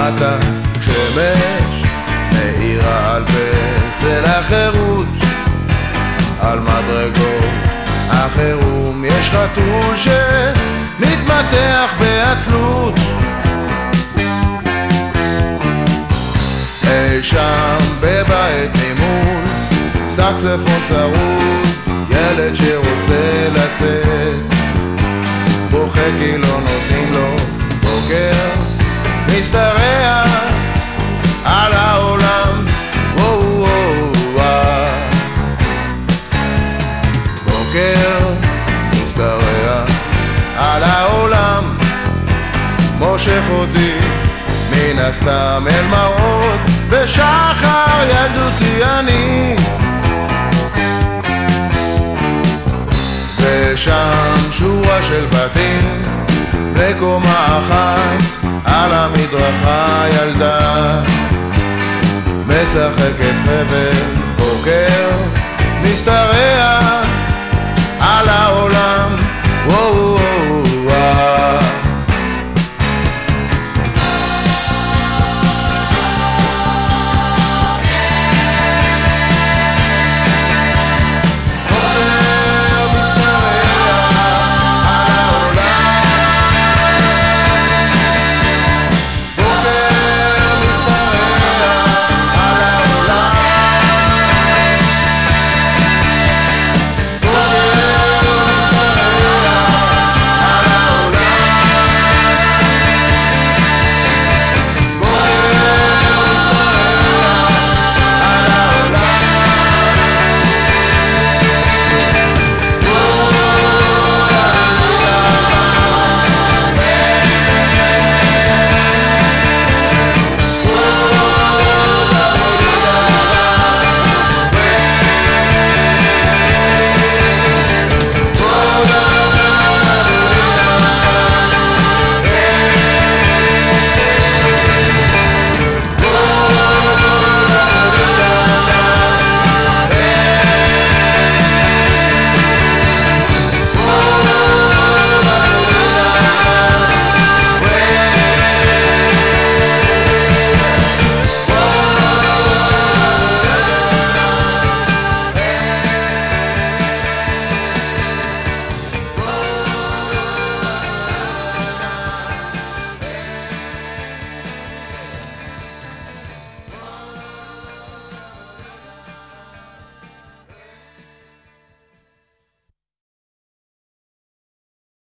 למטה שמש מאירה על פסל החירות, על מדרגות החירום יש חתול שמתמתח בעצלות. אי שם בבית ממול סקספון צרוד, ילד שרוצה לצאת בוכה כי לא נותנים לו. בוקר משתרע על העולם, בוקר משתרע על העולם, מושך אותי מן הסתם אל מראות בשחר ילדותי אני. ושם שורה של בתים לקומה אחת, על המדרכה ילדה משחקת חבל. בוקר משתרע